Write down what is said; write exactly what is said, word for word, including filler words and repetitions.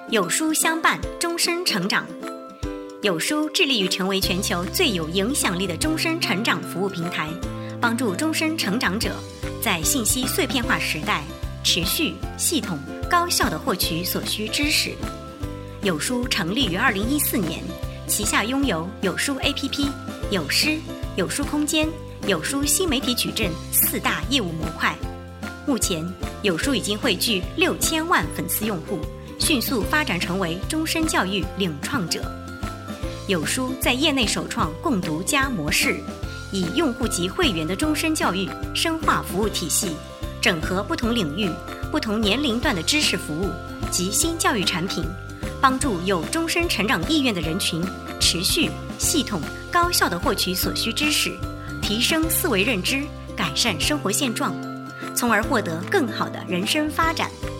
有书相伴，终身成长。有书致力于成为全球最有影响力的终身成长服务平台，帮助终身成长者在信息碎片化时代持续、系统、高效地获取所需知识。有书成立于二零一四年，旗下拥有有书 A P P、有诗、有书空间、有书新媒体矩阵四大业务模块。目前，有书已经汇聚六千万粉丝用户，迅速发展成为终身教育领创者。有书在业内首创共读加模式，以用户及会员的终身教育深化服务体系，整合不同领域、不同年龄段的知识服务及新教育产品，帮助有终身成长意愿的人群持续、系统、高效地获取所需知识，提升思维认知，改善生活现状，从而获得更好的人生发展。